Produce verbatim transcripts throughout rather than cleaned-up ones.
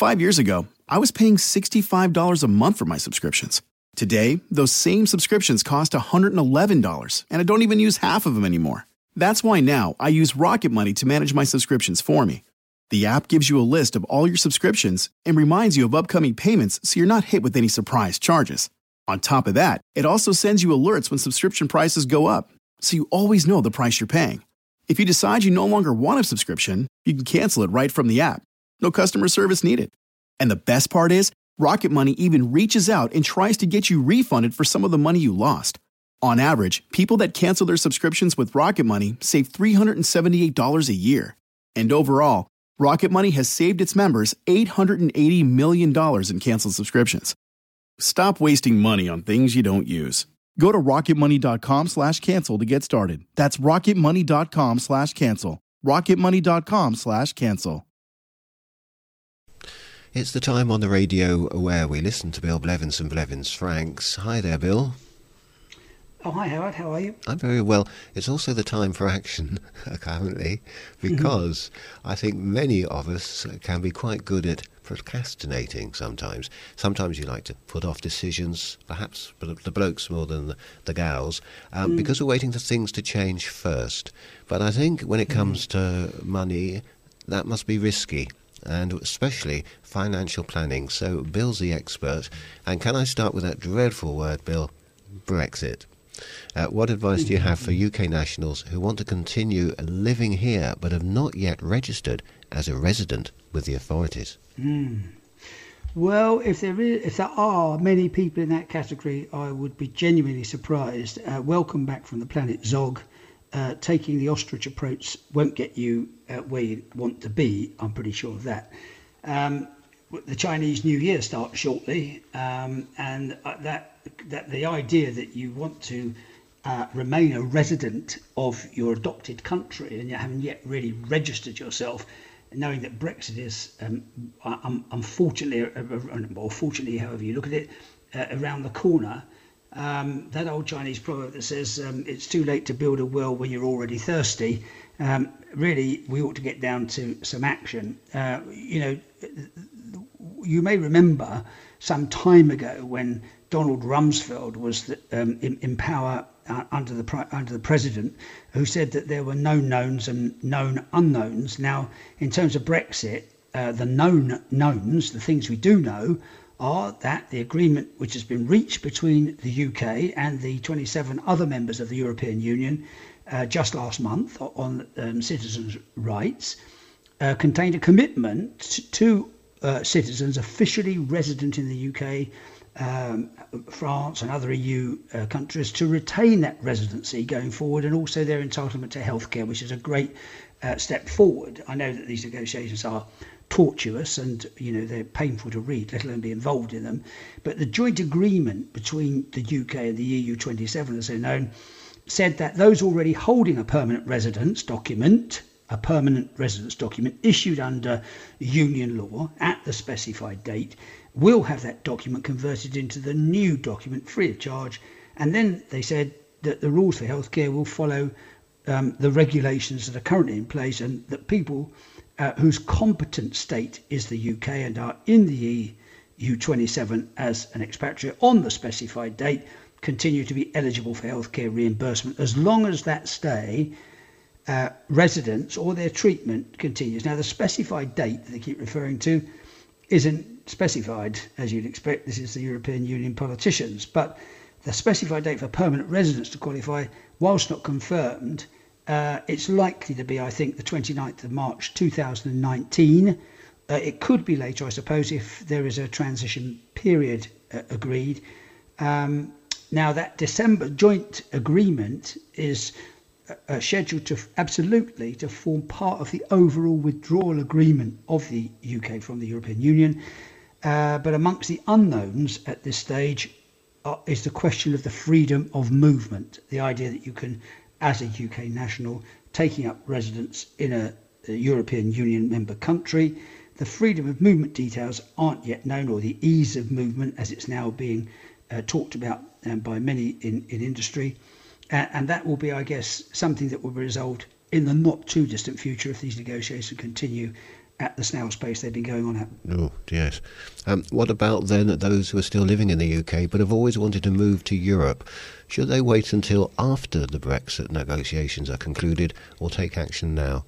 Five years ago, I was paying sixty-five dollars a month for my subscriptions. Today, those same subscriptions cost one hundred eleven dollars, and I don't even use half of them anymore. That's why now I use Rocket Money to manage my subscriptions for me. The app gives you a list of all your subscriptions and reminds you of upcoming payments so you're not hit with any surprise charges. On top of that, it also sends you alerts when subscription prices go up, so you always know the price you're paying. If you decide you no longer want a subscription, you can cancel it right from the app. No customer service needed. And the best part is, Rocket Money even reaches out and tries to get you refunded for some of the money you lost. On average, people that cancel their subscriptions with Rocket Money save three hundred seventy-eight dollars a year. And overall, Rocket Money has saved its members eight hundred eighty million dollars in canceled subscriptions. Stop wasting money on things you don't use. Go to rocketmoney.com slash cancel to get started. That's rocketmoney.com slash cancel. rocketmoney.com slash cancel. It's the time on the radio where we listen to Bill Blevins and Blevins Franks. Hi there, Bill. Oh, hi, Howard. How are you? I'm very well. It's also the time for action, currently, because I think many of us can be quite good at procrastinating sometimes. Sometimes you like to put off decisions, perhaps the blokes more than the, the gals, um, mm. because we're waiting for things to change first. But I think when it comes mm. to money, that must be risky, and especially financial planning. So Bill's the expert. And can I start with that dreadful word, Bill, Brexit? Uh, what advice do you have for U K nationals who want to continue living here but have not yet registered as a resident with the authorities? Mm. Well, if there is, if there are many people in that category, I would be genuinely surprised. Uh, welcome back from the planet Zog. Uh, taking the ostrich approach won't get you uh, where you want to be. I'm pretty sure of that. Um, the Chinese New Year starts shortly, um, and that that the idea that you want to uh, remain a resident of your adopted country and you haven't yet really registered yourself, knowing that Brexit is um, um, unfortunately, or fortunately, however you look at it, uh, around the corner. Um, that old Chinese proverb that says um, it's too late to build a well when you're already thirsty. Um, really, we ought to get down to some action. Uh, you know, you may remember some time ago when Donald Rumsfeld was the, um, in, in power uh, under the under the president, who said that there were known knowns and known unknowns. Now, in terms of Brexit, uh, the known knowns, the things we do know, are that the agreement which has been reached between the U K and the twenty-seven other members of the European Union uh, just last month on um, citizens' rights uh, contained a commitment to uh, citizens officially resident in the U K, um, France and other E U uh, countries to retain that residency going forward, and also their entitlement to healthcare, which is a great uh, step forward. I know that these negotiations are tortuous and, you know, they're painful to read, let alone be involved in them. But the joint agreement between the U K and the E U twenty-seven, as they're known, said that those already holding a permanent residence document, a permanent residence document issued under union law at the specified date, will have that document converted into the new document free of charge. And then they said that the rules for healthcare will follow um, the regulations that are currently in place, and that people Uh, whose competent state is the U K and are in the E U twenty-seven as an expatriate on the specified date continue to be eligible for healthcare reimbursement as long as that stay, uh, residence or their treatment continues. Now, the specified date that they keep referring to isn't specified, as you'd expect. This is the European Union politicians. But the specified date for permanent residence to qualify, whilst not confirmed, Uh, it's likely to be, I think, the twenty-ninth of March two thousand nineteen. Uh, it could be later, I suppose, if there is a transition period uh, agreed. Um, now, that December joint agreement is uh, scheduled to absolutely to form part of the overall withdrawal agreement of the U K from the European Union. Uh, but amongst the unknowns at this stage uh, is the question of the freedom of movement, the idea that you can, as a U K national taking up residence in a, a European Union member country. The freedom of movement details aren't yet known, or the ease of movement as it's now being uh, talked about um, by many in, in industry. Uh, and that will be, I guess, something that will be resolved in the not too distant future if these negotiations continue at the snail's pace they've been going on at. Oh, yes. Um, what about then those who are still living in the U K but have always wanted to move to Europe? Should they wait until after the Brexit negotiations are concluded or take action now?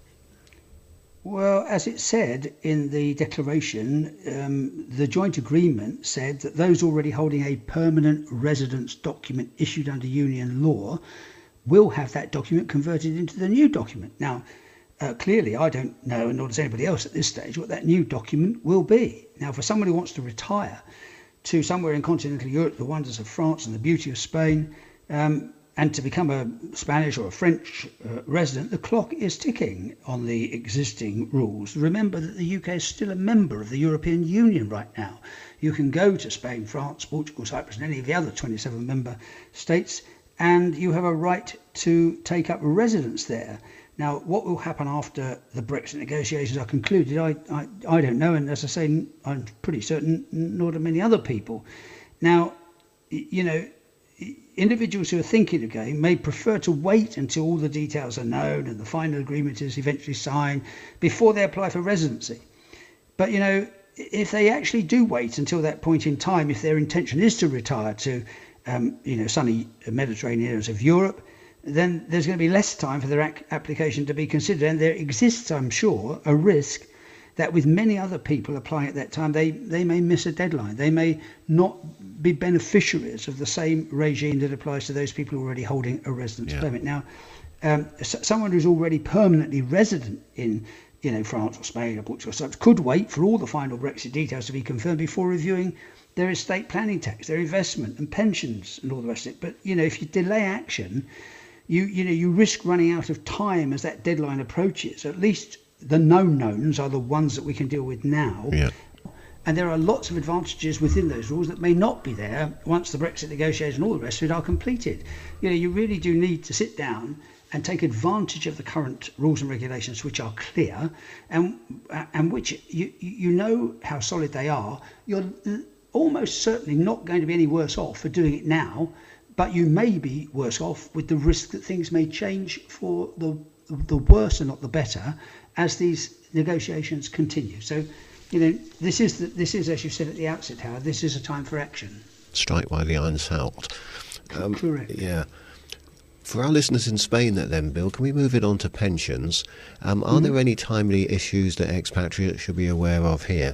Well, as it said in the declaration, um, the joint agreement said that those already holding a permanent residence document issued under union law will have that document converted into the new document. Now, uh, clearly, I don't know, and nor does anybody else at this stage, what that new document will be. Now, for someone who wants to retire to somewhere in continental Europe, the wonders of France and the beauty of Spain, um, and to become a Spanish or a French uh, resident, the clock is ticking on the existing rules. Remember that the U K is still a member of the European Union right now. You can go to Spain, France, Portugal, Cyprus, and any of the other twenty-seven member states, and you have a right to take up residence there. Now, what will happen after the Brexit negotiations are concluded, I, I, I don't know, and as I say, I'm pretty certain, nor do many other people. Now, you know, individuals who are thinking of going may prefer to wait until all the details are known and the final agreement is eventually signed before they apply for residency. But, you know, if they actually do wait until that point in time, if their intention is to retire to, um, you know, sunny Mediterranean areas of Europe, then there's going to be less time for their ac- application to be considered. And there exists, I'm sure, a risk that with many other people applying at that time, they, they may miss a deadline. They may not be beneficiaries of the same regime that applies to those people already holding a residence yeah. permit. Now, um, s- someone who's already permanently resident in, you know, France or Spain or Portugal or such could wait for all the final Brexit details to be confirmed before reviewing their estate planning tax, their investment and pensions and all the rest of it. But, you know, if you delay action, you, you know, you risk running out of time as that deadline approaches. At least the known knowns are the ones that we can deal with now. Yeah. And there are lots of advantages within those rules that may not be there once the Brexit negotiations and all the rest of it are completed. You know, you really do need to sit down and take advantage of the current rules and regulations which are clear and and which you you know how solid they are. You're almost certainly not going to be any worse off for doing it now, but you may be worse off with the risk that things may change for the the worse and not the better as these negotiations continue. So, you know, this is, the, this is, as you said at the outset, Howard, this is a time for action. Strike while the iron's hot. Um, Correct. Yeah. For our listeners in Spain then, Bill, can we move it on to pensions? Um, are mm-hmm. there any timely issues that expatriates should be aware of here?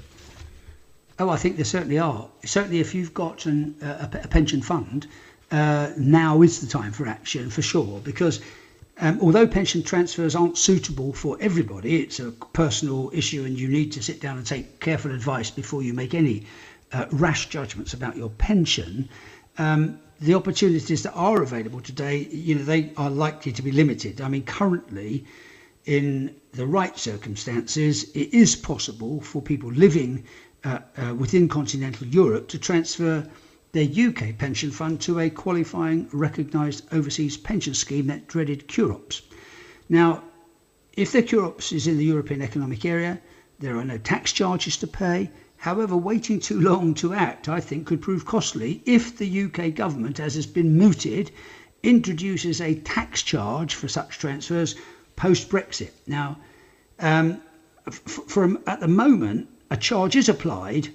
Oh, I think there certainly are. Certainly if you've got an, uh, a, a pension fund, uh, now is the time for action, for sure, because Um, although pension transfers aren't suitable for everybody, it's a personal issue and you need to sit down and take careful advice before you make any uh, rash judgments about your pension. Um, the opportunities that are available today, you know, they are likely to be limited. I mean, currently, in the right circumstances, it is possible for people living uh, uh, within continental Europe to transfer their U K pension fund to a qualifying recognised overseas pension scheme, that dreaded C U R O P S. Now, if the C U R O P S is in the European Economic Area, there are no tax charges to pay. However, waiting too long to act, I think, could prove costly if the U K government, as has been mooted, introduces a tax charge for such transfers post-Brexit. Now, um, f- for, at the moment, a charge is applied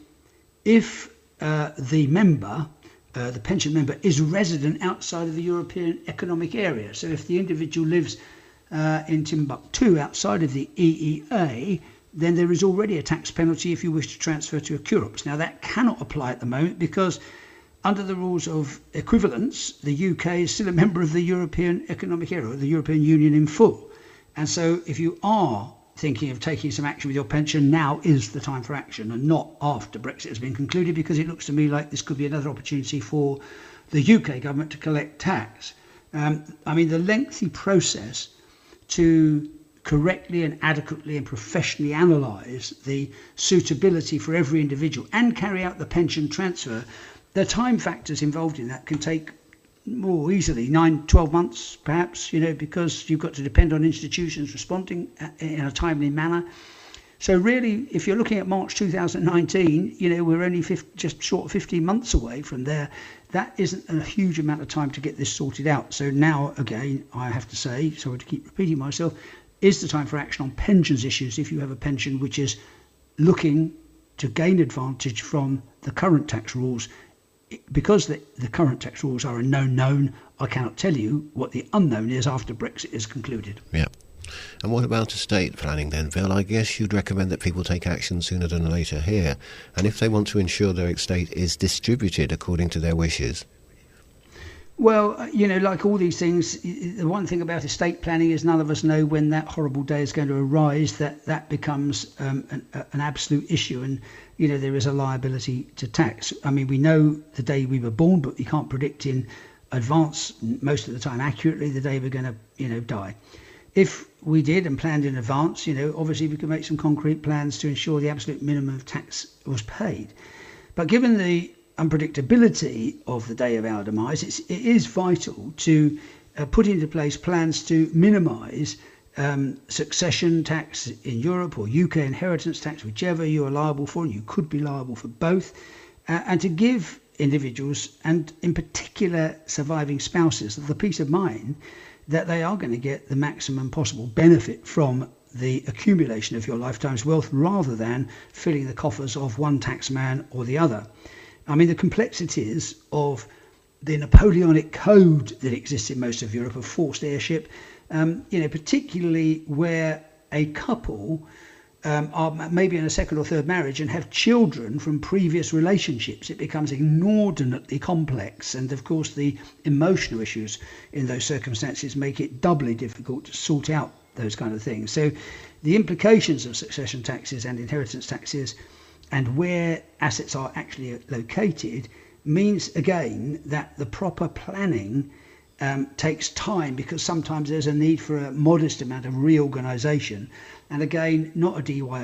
if Uh, the member, uh, the pension member, is resident outside of the European Economic Area. So if the individual lives uh, in Timbuktu outside of the E E A, then there is already a tax penalty if you wish to transfer to a C U R O P S. Now that cannot apply at the moment because under the rules of equivalence, the U K is still a member of the European Economic Area, the European Union in full. And so if you are thinking of taking some action with your pension, now is the time for action and not after Brexit has been concluded, because it looks to me like this could be another opportunity for the U K government to collect tax. Um, I mean, the lengthy process to correctly and adequately and professionally analyse the suitability for every individual and carry out the pension transfer, the time factors involved in that can take more easily nine, twelve months perhaps, you know, because you've got to depend on institutions responding in a timely manner. So really, if you're looking at March two thousand nineteen, you know, we're only fifty, just short of fifteen months away from there. That isn't a huge amount of time to get this sorted out. So now, again, I have to say, sorry to keep repeating myself, is the time for action on pensions issues if you have a pension which is looking to gain advantage from the current tax rules. Because the, the current tax rules are a known known, I cannot tell you what the unknown is after Brexit is concluded. Yeah. And what about estate planning then, Bill? I guess you'd recommend that people take action sooner than later here. And if they want to ensure their estate is distributed according to their wishes? Well, you know, like all these things, the one thing about estate planning is none of us know when that horrible day is going to arise, that that becomes um, an, an absolute issue. And, you know, there is a liability to tax. I mean, we know the day we were born, but we can't predict in advance, most of the time accurately, the day we're going to, you know, die. If we did and planned in advance, you know, obviously we could make some concrete plans to ensure the absolute minimum of tax was paid. But given the unpredictability of the day of our demise, it's, it is vital to uh, put into place plans to minimise um, succession tax in Europe or U K inheritance tax, whichever you are liable for, and you could be liable for both, uh, and to give individuals, and in particular surviving spouses, the peace of mind that they are going to get the maximum possible benefit from the accumulation of your lifetime's wealth rather than filling the coffers of one taxman or the other. I mean, the complexities of the Napoleonic code that exists in most of Europe of forced heirship, um, you know, particularly where a couple um, are maybe in a second or third marriage and have children from previous relationships, it becomes inordinately complex. And of course, the emotional issues in those circumstances make it doubly difficult to sort out those kind of things. So the implications of succession taxes and inheritance taxes and where assets are actually located means, again, that the proper planning um, takes time, because sometimes there's a need for a modest amount of reorganisation. And again, not a D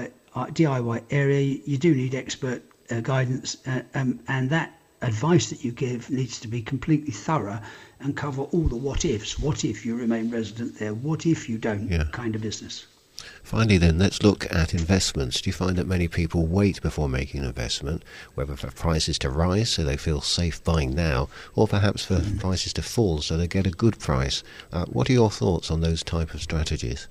I Y area, you do need expert uh, guidance, uh, um, and that advice that you give needs to be completely thorough and cover all the what ifs. What if you remain resident there? What if you don't? Yeah. Kind of business. Finally then, let's look at investments. Do you find that many people wait before making an investment, whether for prices to rise so they feel safe buying now, or perhaps for mm. prices to fall so they get a good price? Uh, what are your thoughts on those type of strategies?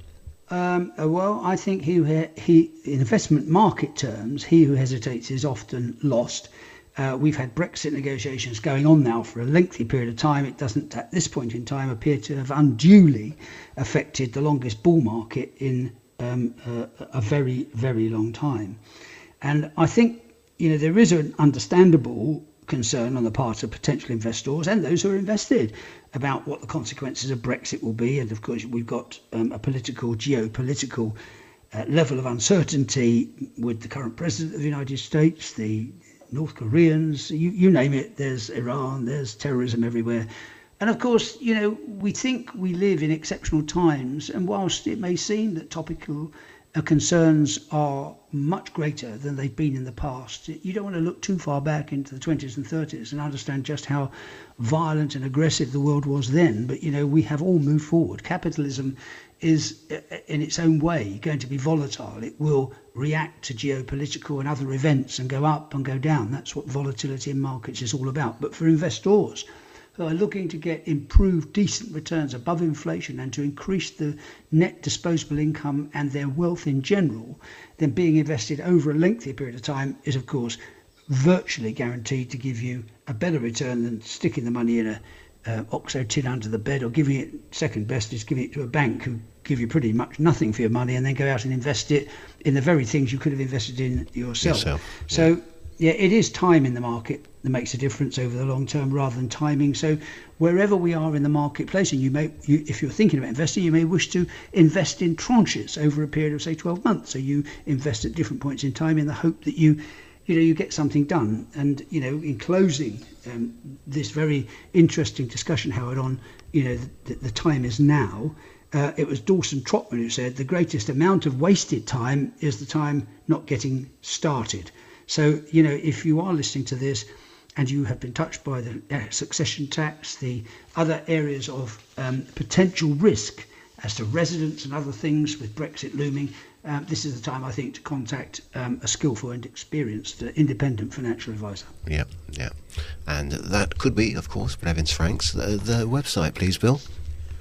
Um, well, I think he, who he, he, in investment market terms, he who hesitates is often lost. Uh, we've had Brexit negotiations going on now for a lengthy period of time. It doesn't, at this point in time, appear to have unduly affected the longest bull market in um, a, a very, very long time. And I think, you know, there is an understandable concern on the part of potential investors and those who are invested about what the consequences of Brexit will be. And of course, we've got um, a political, geopolitical uh, level of uncertainty with the current president of the United States, the North Koreans, you, you name it, there's Iran, there's terrorism everywhere. And of course, you know, we think we live in exceptional times, and whilst it may seem that topical uh, concerns are much greater than they've been in the past, you don't want to look too far back into the twenties and thirties and understand just how violent and aggressive the world was then. But, you know, we have all moved forward. Capitalism is, in its own way, going to be volatile. It will react to geopolitical and other events and go up and go down. That's what volatility in markets is all about. But for investors who are looking to get improved, decent returns above inflation and to increase the net disposable income and their wealth in general, then being invested over a lengthy period of time is, of course, virtually guaranteed to give you a better return than sticking the money in a uh, Oxo tin under the bed, or giving it, second best is giving it to a bank who give you pretty much nothing for your money and then go out and invest it in the very things you could have invested in yourself. yourself yeah. So, yeah, it is time in the market that makes a difference over the long term rather than timing. So wherever we are in the marketplace, and you may, you, if you're thinking about investing, you may wish to invest in tranches over a period of, say, twelve months. So you invest at different points in time in the hope that you you know, you get something done. And, you know, in closing um, this very interesting discussion, Howard, on, you know, the, the time is now. Uh, it was Dawson Trotman who said the greatest amount of wasted time is the time not getting started. So, you know, if you are listening to this and you have been touched by the uh, succession tax, the other areas of um, potential risk as to residence and other things with Brexit looming, um, this is the time, I think, to contact um, a skillful and experienced uh, independent financial advisor. Yeah, yeah. And that could be, of course, Blevins Franks. The, the website, please, Bill.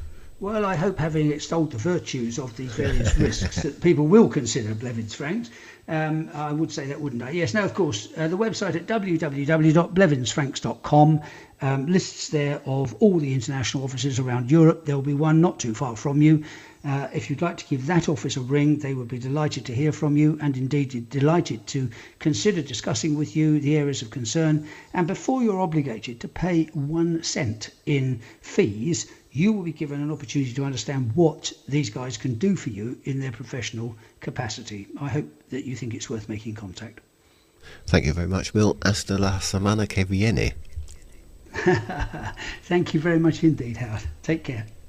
Well, I hope, having extolled the virtues of these various risks, that people will consider Blevins Franks. Um, I would say that, wouldn't I? Yes. Now, of course, uh, the website at w w w dot blevins franks dot com um, lists there of all the international offices around Europe. There will be one not too far from you. Uh, if you'd like to give that office a ring, they would be delighted to hear from you, and indeed delighted to consider discussing with you the areas of concern. And before you're obligated to pay one cent in fees, you will be given an opportunity to understand what these guys can do for you in their professional capacity. I hope that you think it's worth making contact. Thank you very much, Bill. Hasta la semana que viene. Thank you very much indeed, Howard. Take care.